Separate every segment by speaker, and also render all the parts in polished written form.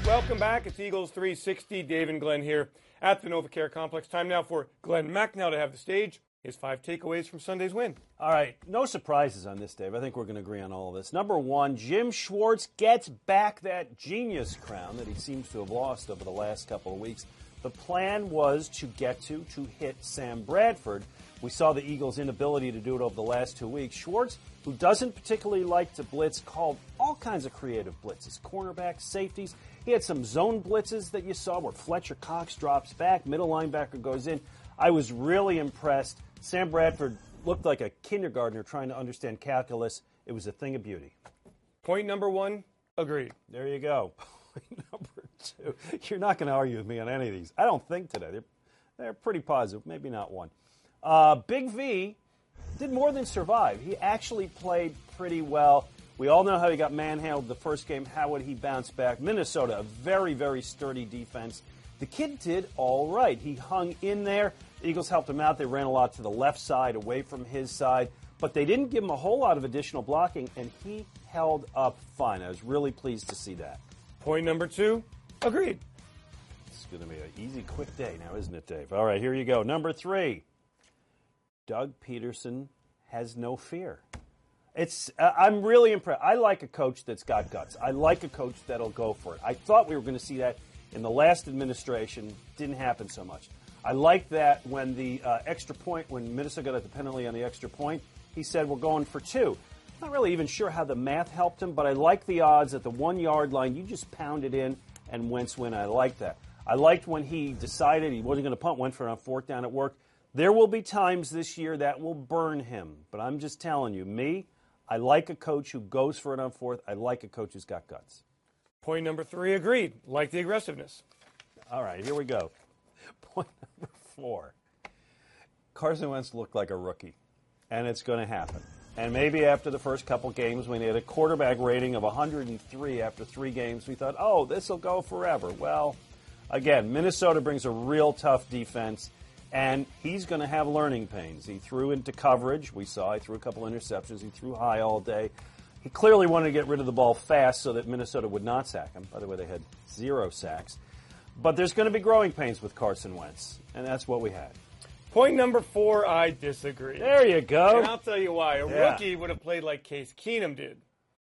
Speaker 1: Welcome back. It's Eagles 360. Dave and Glenn here at the NovaCare Complex. Time now for Glenn McNeil to have the stage. His 5 takeaways from Sunday's win.
Speaker 2: All right, no surprises on this, Dave. I think we're going to agree on all of this. Number one, Jim Schwartz gets back that genius crown that he seems to have lost over the last couple of weeks. The plan was to hit Sam Bradford. We saw the Eagles' inability to do it over the last 2 weeks. Schwartz, who doesn't particularly like to blitz, called all kinds of creative blitzes. Cornerbacks, safeties. He had some zone blitzes that you saw where Fletcher Cox drops back, middle linebacker goes in. I was really impressed. Sam Bradford looked like a kindergartner trying to understand calculus. It was a thing of beauty.
Speaker 1: Point number 1, agreed.
Speaker 2: There you go. Point number 2. You're not going to argue with me on any of these. I don't think today. They're pretty positive. Maybe not one. Big V did more than survive. He actually played pretty well. We all know how he got manhandled the first game. How would he bounce back? Minnesota, a very, very sturdy defense. The kid did all right. He hung in there. The Eagles helped him out. They ran a lot to the left side, away from his side. But they didn't give him a whole lot of additional blocking, and he held up fine. I was really pleased to see that.
Speaker 1: Point number 2, agreed.
Speaker 2: It's going to be an easy, quick day now, isn't it, Dave? All right, here you go. Number 3, Doug Peterson has no fear. I'm really impressed. I like a coach that's got guts. I like a coach that'll go for it. I thought we were going to see that in the last administration. Didn't happen so much. I like that when the extra point, when Minnesota got the penalty on the extra point, he said, we're going for 2. I'm not really even sure how the math helped him, but I like the odds at the 1-yard line. You just pound it in and Wentz win. I like that. I liked when he decided he wasn't going to punt, went for it on 4th down at work. There will be times this year that will burn him, but I'm just telling you, I like a coach who goes for it on 4th. I like a coach who's got guts.
Speaker 1: Point number 3, agreed. Like the aggressiveness.
Speaker 2: All right, here we go. Point number 4. Carson Wentz looked like a rookie, and it's going to happen. And maybe after the first couple games, when he had a quarterback rating of 103 after 3 games, we thought, oh, this will go forever. Well, again, Minnesota brings a real tough defense, and he's going to have learning pains. He threw into coverage. We saw he threw a couple interceptions. He threw high all day. He clearly wanted to get rid of the ball fast so that Minnesota would not sack him. By the way, they had 0 sacks. But there's going to be growing pains with Carson Wentz, and that's what we had.
Speaker 1: Point number 4, I disagree.
Speaker 2: There you go.
Speaker 1: And I'll tell you why. A rookie would have played like Case Keenum did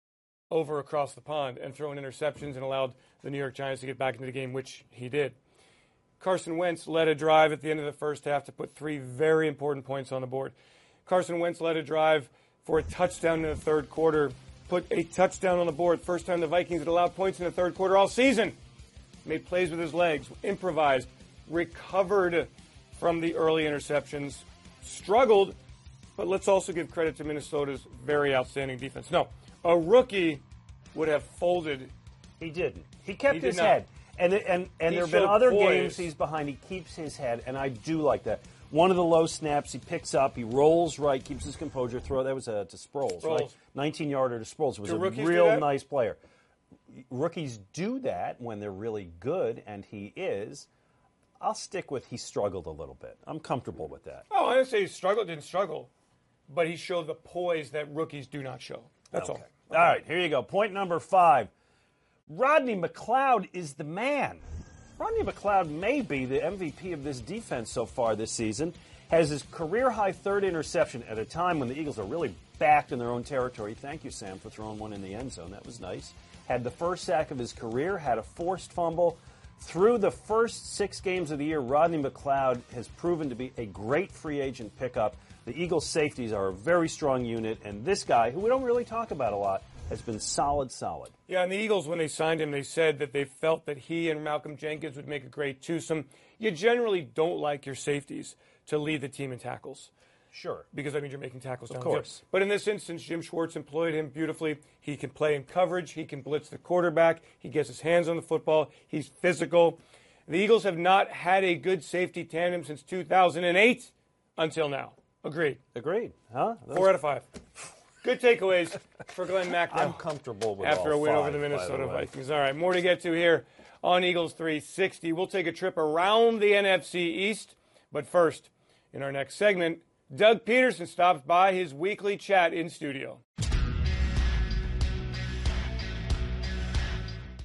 Speaker 1: over across the pond and thrown interceptions and allowed the New York Giants to get back into the game, which he did. Carson Wentz led a drive at the end of the first half to put 3 very important points on the board. Carson Wentz led a drive for a touchdown in the third quarter, put a touchdown on the board. First time the Vikings had allowed points in the third quarter all season. Made plays with his legs, improvised, recovered from the early interceptions, struggled, but let's also give credit to Minnesota's very outstanding defense. No, a rookie would have folded.
Speaker 2: He didn't. He kept his head. And there have been other games he's behind. He keeps his head, and I do like that. One of the low snaps, he picks up, he rolls right, keeps his composure. Throw that was to Sproles, right? 19-yarder to Sproles. Was a real nice player. Rookies do that when they're really good, and he is. I'll stick with he struggled a little bit. I'm comfortable with that.
Speaker 1: Oh, I didn't say he didn't struggle, but he showed the poise that rookies do not show. That's all.
Speaker 2: All right, here you go. Point number 5. Rodney McLeod is the man. Rodney McLeod may be the MVP of this defense so far this season. Has his career-high 3rd interception at a time when the Eagles are really backed in their own territory. Thank you, Sam, for throwing one in the end zone. That was nice. Had the first sack of his career, had a forced fumble. Through the first 6 games of the year, Rodney McLeod has proven to be a great free agent pickup. The Eagles' safeties are a very strong unit, and this guy, who we don't really talk about a lot, has been solid.
Speaker 1: Yeah, and the Eagles, when they signed him, they said that they felt that he and Malcolm Jenkins would make a great twosome. You generally don't like your safeties to lead the team in tackles.
Speaker 2: Sure.
Speaker 1: Because that means you're making tackles down.
Speaker 2: Of course.
Speaker 1: But in this instance, Jim Schwartz employed him beautifully. He can play in coverage. He can blitz the quarterback. He gets his hands on the football. He's physical. The Eagles have not had a good safety tandem since 2008 until now. Agreed.
Speaker 2: Huh?
Speaker 1: 4 out of 5. Good takeaways for Glenn McNeil.
Speaker 2: I'm comfortable with
Speaker 1: after
Speaker 2: all
Speaker 1: a win
Speaker 2: 5,
Speaker 1: over the Minnesota Vikings. All right, more to get to here on Eagles 360. We'll take a trip around the NFC East. But first, in our next segment, Doug Peterson stops by his weekly chat in studio.